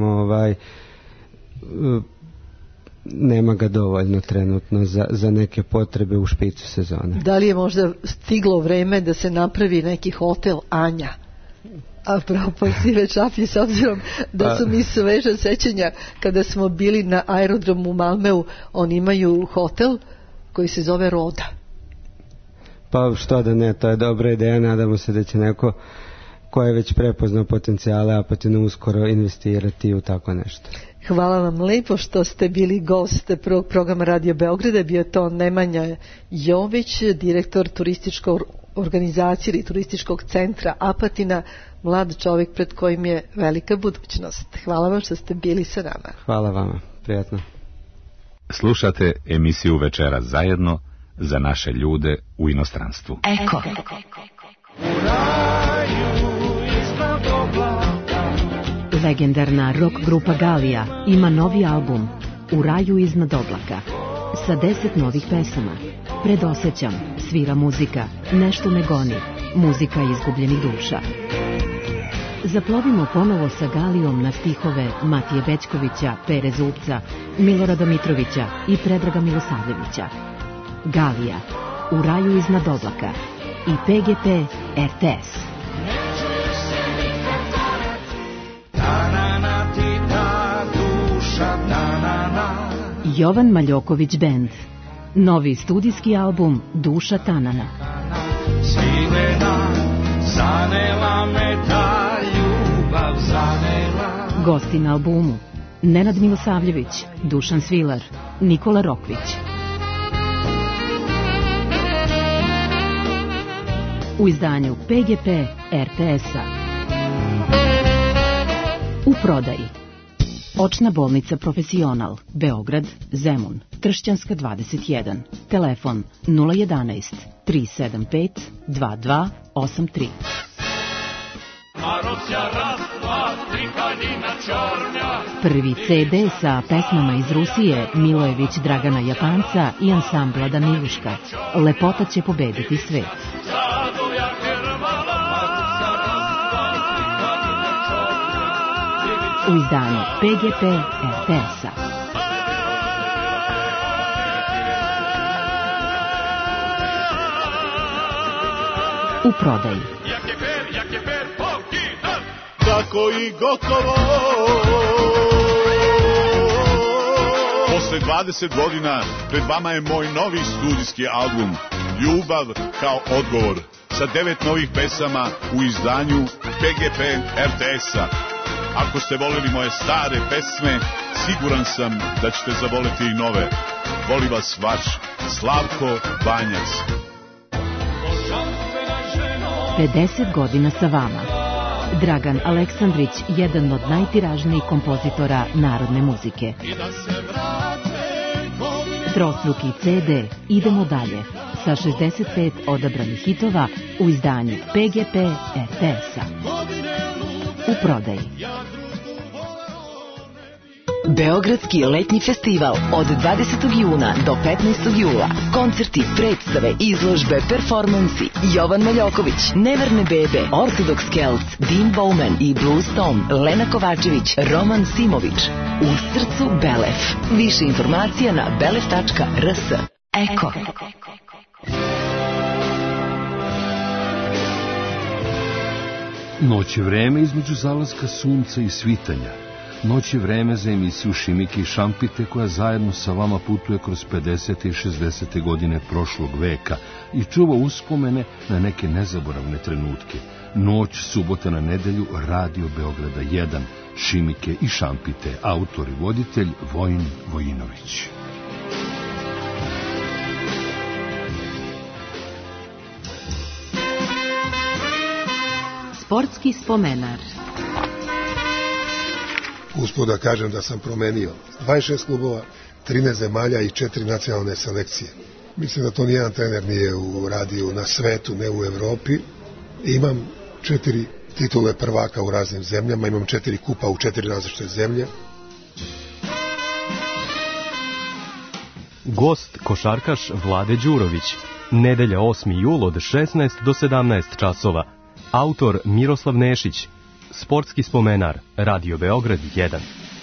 nema ga dovoljno trenutno za neke potrebe u špicu sezone. Da li je možda stiglo vreme da se napravi neki hotel Anja? Apropo Sive Čaplje, s obzirom da su mi sveža sećanja kada smo bili na aerodromu u Malmeu, oni imaju hotel koji se zove Roda. Pa što da ne, to je dobra ideja, nadamo se da će neko ko je već prepoznao potencijale Apatina uskoro investirati u tako nešto. Hvala vam lepo što ste bili gost prvog programa Radio Beograda. Bio to Nemanja Jović, direktor turističkog organizacije ili turističkog centra Apatina, mlad čovjek pred kojim je velika budućnost. Hvala vam što ste bili sa nama. Hvala vama, prijatno. Slušate emisiju Večeras zajedno za naše ljude u inostranstvu. Eko. Legendarna rock grupa Galija ima novi album U raju iznad oblaka sa 10 novih pesama. Predosećam, svira muzika, nešto me goni, muzika izgubljenih duša. Zaplovimo ponovo sa Galijom na stihove Matije Bećkovića, Pere Zupca, Milorada Mitrovića i Predraga Milosavljevića. Galija, U raju iznad oblaka i PGP RTS. Jovan Maljoković Band. Novi studijski album Duša Tanana. Zanela me ta ljubav, zanela. Gosti na albumu Nenad Milosavljević, Dušan Svilar, Nikola Rokvić. U izdanju PGP RTS-a. U prodaji Očna bolnica Profesional, Beograd, Zemun, Tršćanska 21, telefon 011 375 2283. Prvi CD sa pesmama iz Rusije, Milojević Dragana Japanca i ansambla Daniluška. Lepota će pobediti svet. U izdanju PGP RTS-a. U prodaji Tako i gotovo Posle 20 godina pred vama je moj novi studijski album Ljubav kao odgovor sa 9 novih pesama u izdanju PGP RTS-a. Ako ste voleli moje stare pesme, siguran sam da ćete zavoleti i nove. Voli vas vaš Slavko Banjac. 50 godina sa vama. Dragan Aleksandrić, jedan od najtiražnijih kompozitora narodne muzike. Trostruki CD Idemo dalje sa 65 odabranih hitova u izdanju PGP RTS-a. U prodaji. Beogradski letnji festival od 20. juna do 15. jula. Koncerti, predstave, izložbe, performansi. Jovan Maljoković, Neverne bebe, Ortodoks Kelc, Dean Bowman i Blues Tom, Lena Kovačević, Roman Simović. U srcu Belef. Više informacija na belef.rs. Eko. Noć je vreme između zalaska sunca i svitanja. Noć je vreme za emisiju Šimike i Šampite koja zajedno sa vama putuje kroz 50. i 60. godine prošlog veka i čuva uspomene na neke nezaboravne trenutke. Noć, subota na nedelju, Radio Beograda 1, Šimike i Šampite, autor i voditelj Vojin Vojinović. Sportski spomenar. Usput da kažem da sam promenio 26 klubova, 13 zemalja i 4 nacionalne selekcije. Mislim da to nijedan trener nije uradio na svetu, ne u Evropi. Imam 4 titule prvaka u raznim zemljama, imam 4 kupa u 4 različite zemlje. Gost košarkaš Vlade Đurović. Nedelja 8. jul od 16 do 17 časova. Autor Miroslav Nešić. Sportski spomenar, Radio Beograd 1.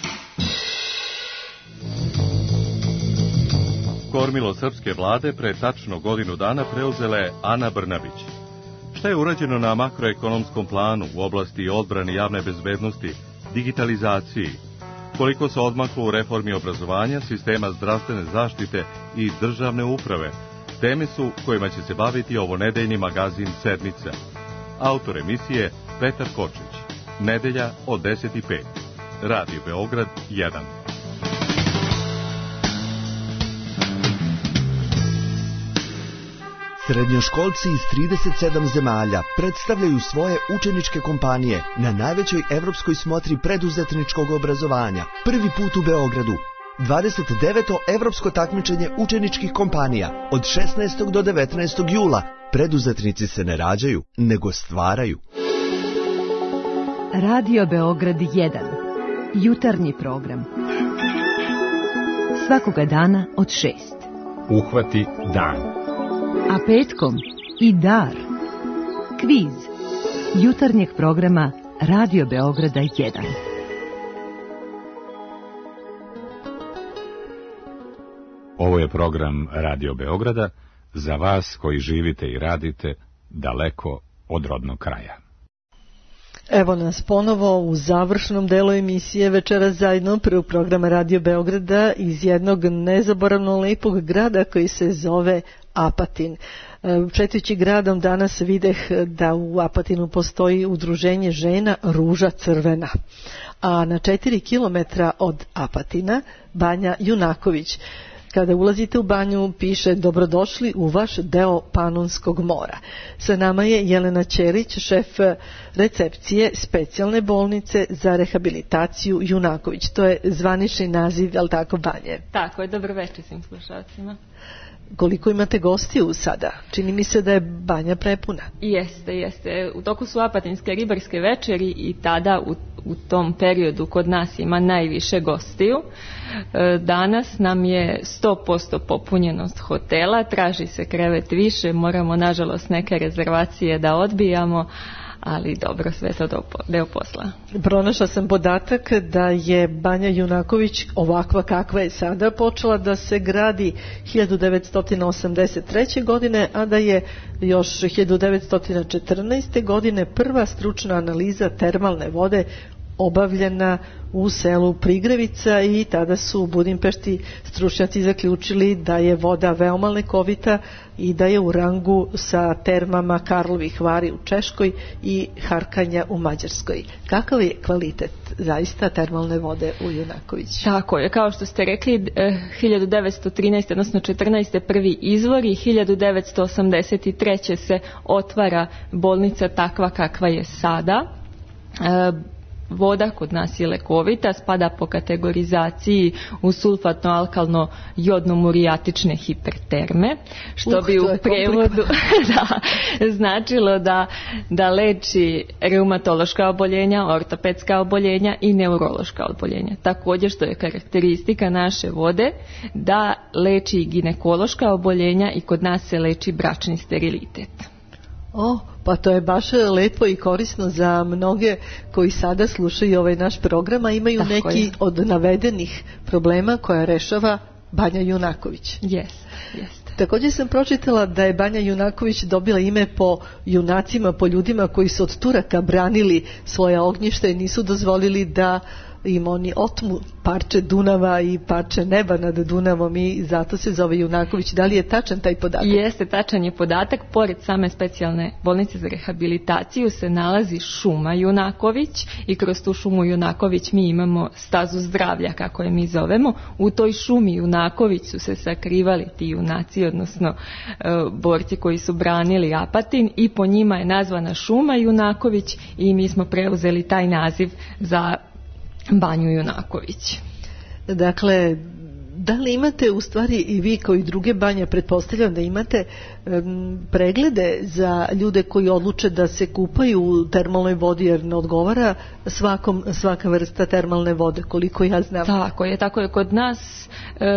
Kormilo srpske vlade pre tačno godinu dana preuzela je Ana Brnabić. Šta je urađeno na makroekonomskom planu u oblasti odbrane javne bezbednosti, digitalizaciji? Koliko se odmaklo u reformi obrazovanja, sistema zdravstvene zaštite i državne uprave? Teme su kojima će se baviti ovonedeljni magazin Sedmica. Autor emisije Petar Kočić. Nedelja od 10:05. Radio Beograd 1. Srednjoškolci iz 37 zemalja predstavljaju svoje učeničke kompanije na najvećoj evropskoj smotri preduzetničkog obrazovanja. Prvi put u Beogradu. 29. evropsko takmičenje učeničkih kompanija od 16. do 19. jula. Preduzetnici se ne rađaju, nego stvaraju. Radio Beograd 1. Jutarnji program. Svakoga dana od 6. Uhvati dan. A petkom i dar. Kviz. Jutarnjeg programa Radio Beograda 1. Ovo je program Radio Beograda za vas koji živite i radite daleko od rodnog kraja. Evo nas ponovo u završnom delu emisije večeras zajedno prvog programa Radio Beograda iz jednog nezaboravno lepog grada koji se zove Apatin. Šetajući gradom danas videh da u Apatinu postoji udruženje žena Ruža Crvena, a na 4 kilometra od Apatina Banja Junaković. Kada ulazite u banju piše dobrodošli u vaš deo Panonskog mora. Sa nama je Jelena Ćerić, šef recepcije specijalne bolnice za rehabilitaciju Junaković. To je zvanični naziv, je li tako, banje? Tako je, dobro večer svim slušalcima. Koliko imate gostiju sada? Čini mi se da je banja prepuna. Jeste. U toku su apatinske ribarske večeri i tada u tom periodu kod nas ima najviše gostiju. Danas nam je 100% popunjenost hotela, traži se krevet više, moramo nažalost neke rezervacije da odbijamo, ali dobro, sve to deo posla. Pronašla sam podatak da je Banja Junaković ovakva kakva je sada počela da se gradi 1983. godine, a da je još 1914. godine prva stručna analiza termalne vode obavljena u selu Prigrevica i tada su u Budimpešti stručnjaci zaključili da je voda veoma lekovita i da je u rangu sa termama Karlovih Vari u Češkoj i Harkanja u Mađarskoj. Kakav je kvalitet zaista termalne vode u Junaković? Tako je, kao što ste rekli, 1913. odnosno 14. prvi izvor i 1983. se otvara bolnica takva kakva je sada. Voda kod nas je lekovita, spada po kategorizaciji u sulfatno-alkalno-jodno-murijatične hiperterme, što bi u prevodu značilo da leči reumatološka oboljenja, ortopedska oboljenja i neurološka oboljenja. Također, što je karakteristika naše vode, da leči ginekološka oboljenja i kod nas se leči bračni sterilitet. Pa to je baš lepo i korisno za mnoge koji sada slušaju ovaj naš program, a imaju neki od navedenih problema koja rešava Banja Junaković. Jeste. Također sam pročitala da je Banja Junaković dobila ime po junacima, po ljudima koji su od Turaka branili svoja ognjišta i nisu dozvolili da im oni otmu parče Dunava i parče neba nad Dunavom i zato se zove Junaković. Da li je tačan taj podatak? Jeste, tačan je podatak. Pored same specijalne bolnice za rehabilitaciju se nalazi šuma Junaković i kroz tu šumu Junaković mi imamo stazu zdravlja, kako je mi zovemo. U toj šumi Junaković su se sakrivali ti junaci, odnosno borci koji su branili Apatin, i po njima je nazvana šuma Junaković i mi smo preuzeli taj naziv za Banju Junaković. Dakle, da li imate u stvari i vi kao i druge banje, pretpostavljam da imate preglede za ljude koji odluče da se kupaju u termalnoj vodi jer ne odgovara svaka vrsta termalne vode, koliko ja znam. Tako je. Kod nas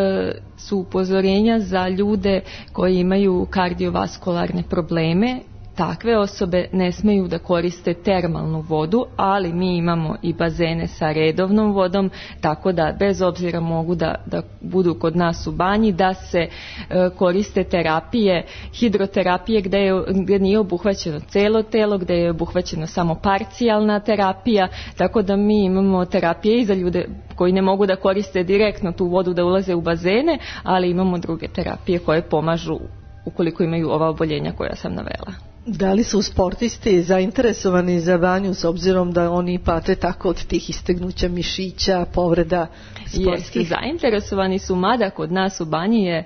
su upozorenja za ljude koji imaju kardiovaskularne probleme. Takve osobe ne smeju da koriste termalnu vodu, ali mi imamo i bazene sa redovnom vodom, tako da bez obzira mogu da budu kod nas u banji, da se koriste terapije, hidroterapije gdje nije obuhvaćeno celo telo, gdje je obuhvaćeno samo parcijalna terapija, tako da mi imamo terapije i za ljude koji ne mogu da koriste direktno tu vodu da ulaze u bazene, ali imamo druge terapije koje pomažu ukoliko imaju ova oboljenja koja sam navela. Da li su sportisti zainteresovani za banju s obzirom da oni pate tako od tih istegnuća mišića, povreda sportskih? Jeste, zainteresovani su, mada kod nas u banji je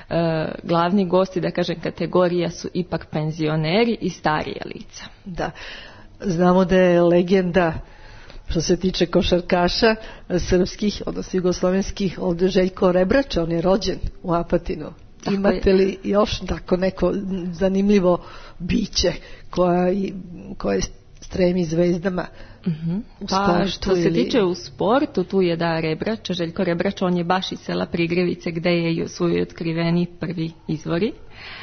glavni gosti, da kažem, kategorija su ipak penzioneri i starija lica. Da, znamo da je legenda što se tiče košarkaša srpskih, odnosno jugoslovenskih, ovdje Željko Rebrač, on je rođen u Apatinu. Tako imate li još tako neko zanimljivo biće koje stremi zvezdama u sportu? Što se tiče u sportu, tu je Rebrač, Željko Rebrač, on je baš iz sela Prigrevice gde je su otkriveni prvi izvori.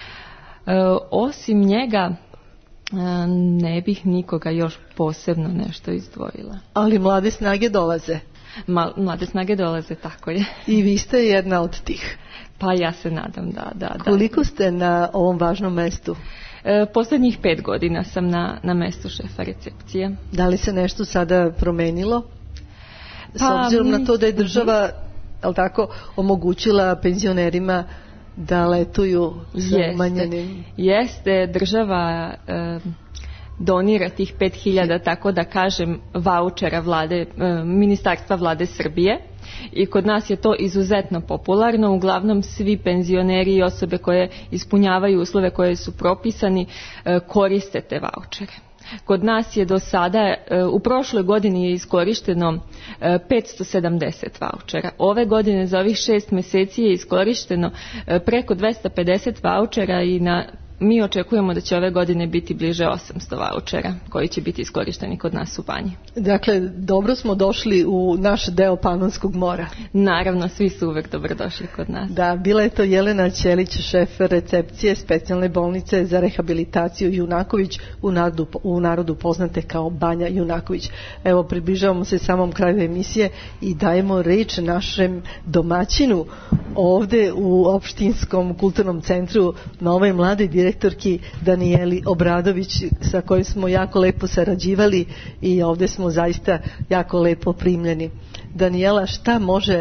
Osim njega ne bih nikoga još posebno nešto izdvojila. Ali mlade snage dolaze. Mlade snage dolaze, tako je. I vi ste jedna od tih. Pa ja se nadam, da. Koliko ste na ovom važnom mestu? Posljednjih 5 godina sam na mestu šefa recepcije. Da li se nešto sada promenilo? S obzirom na to da je država omogućila penzionerima da letuju sa umanjenim. Jeste, država donira tih 5.000, tako da kažem, vaučera ministarstva vlade Srbije. I kod nas je to izuzetno popularno, uglavnom svi penzioneri i osobe koje ispunjavaju uslove koje su propisani koriste te vaučere. Kod nas je do sada, u prošloj godini je iskorišteno 570 vaučera. Ove godine za ovih 6 mjeseci je iskorišteno preko 250 vaučera i mi očekujemo da će ove godine biti bliže 800 vaučera koji će biti iskorišteni kod nas u banji. Dakle, dobro smo došli u naš deo Panonskog mora. Naravno, svi su uvek dobrodošli kod nas. Da, bila je to Jelena Ćelić, šef recepcije specijalne bolnice za rehabilitaciju Junaković, u narodu poznate kao Banja Junaković. Evo, približavamo se samom kraju emisije i dajemo reč našem domaćinu ovde u opštinskom kulturnom centru Novoj Mladoj, direktorki direktorki Danijeli Obradović, sa kojim smo jako lepo sarađivali i ovde smo zaista jako lepo primljeni. Danijela, šta može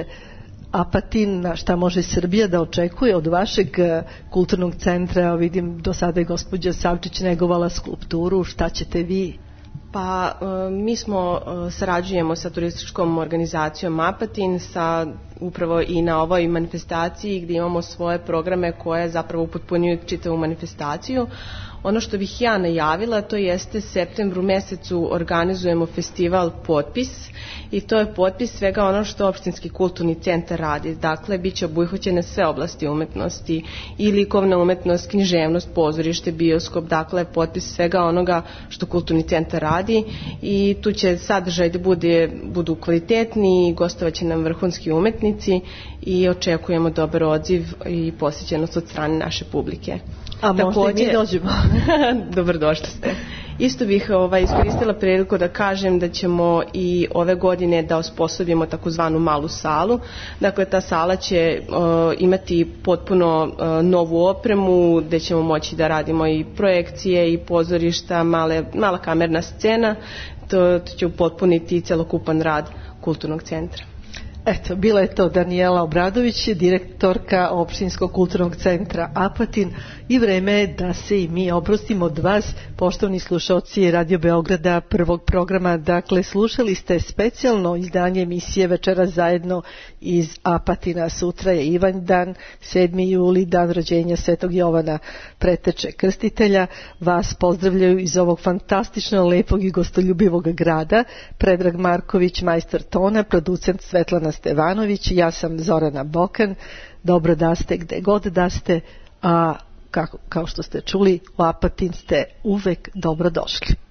Apatin, šta može Srbija da očekuje od vašeg kulturnog centra? Vidim, do sada je gospođa Savčić negovala skulpturu, šta ćete vi? Pa mi sarađujemo sa turističkom organizacijom Apatin, upravo i na ovoj manifestaciji gdje imamo svoje programe koje zapravo upotpunjuju čitavu manifestaciju. Ono što bih ja najavila, to jeste septembru mesecu organizujemo festival Potpis i to je potpis svega ono što opštinski kulturni centar radi. Dakle, bit će obuhvaćene sve oblasti umetnosti i likovna umetnost, književnost, pozorište, bioskop, dakle potpis svega onoga što kulturni centar radi i tu će sadržaj da budu kvalitetni, gostovaće nam vrhunski umetnici i očekujemo dobar odziv i posjećenost od strane naše publike. A možda i mi dođemo. Dobrodošli ste. Isto bih iskoristila priliku da kažem da ćemo i ove godine da osposobimo takozvanu malu salu. Dakle, ta sala će imati potpuno novu opremu gde ćemo moći da radimo i projekcije i pozorišta, mala kamerna scena. To će upotpuniti celokupan rad kulturnog centra. Eto, bila je to Danijela Obradović, direktorka opštinskog kulturnog centra Apatin i vreme je da se i mi oprostimo od vas, poštovani slušaoci Radio Beograda prvog programa. Dakle, slušali ste specijalno izdanje emisije Večeras zajedno iz Apatina. Sutra je Ivanjdan, 7. juli, dan rođenja Svetog Jovana Preteče Krstitelja. Vas pozdravljaju iz ovog fantastično lepog i gostoljubivog grada Predrag Marković, majstor tona, producent Svetlana Stevanović, ja sam Zorana Bokan. Dobro da ste gde god da ste, a kao što ste čuli, u Apatin ste uvek dobro došli.